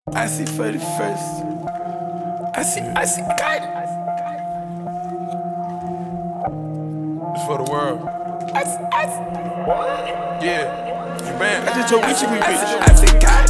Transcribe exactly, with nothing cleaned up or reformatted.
I see for the first. I see, I see God. It's for the world. I see, I see. Yeah. You man. I just told Gucci we bitch. I see God.